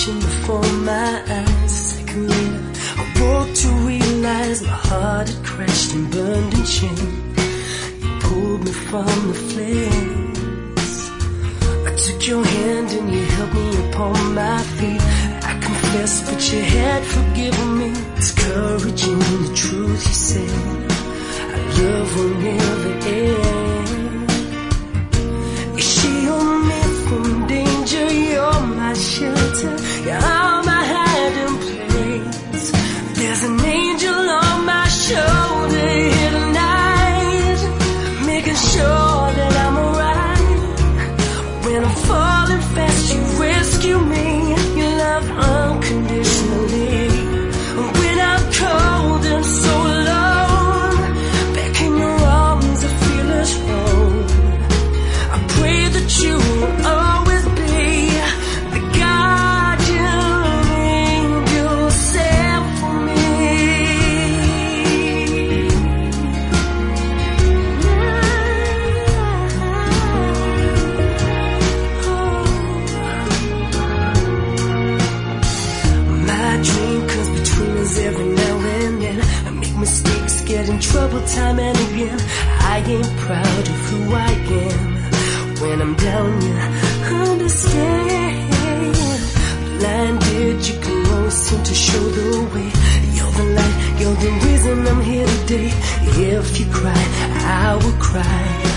flashing before my eyes. A second later, I woke to realize my heart had crashed and burned in shame. You pulled me from the flames. I took your hand and you held me upon my feet. I confess, but you had forgiven me. It's courage in the truth you said. Our love will never end. You shield me from danger, you're my shelter, you're my hiding place. There's an angel on my shoulder here tonight, making sure that I'm alright. When I'm falling fast, you rescue me. You love unconditionally. When I'm cold and so alone, back in your arms I feel as home. I pray that you will always be the guardian angel sent for me. My dream comes between us every now and then. I make mistakes, get in trouble time and again. I ain't proud of who I am. When I'm down, you understand. Blinded, you can always seem to show the way. You're the light, you're the reason I'm here today. If you cry, I will cry.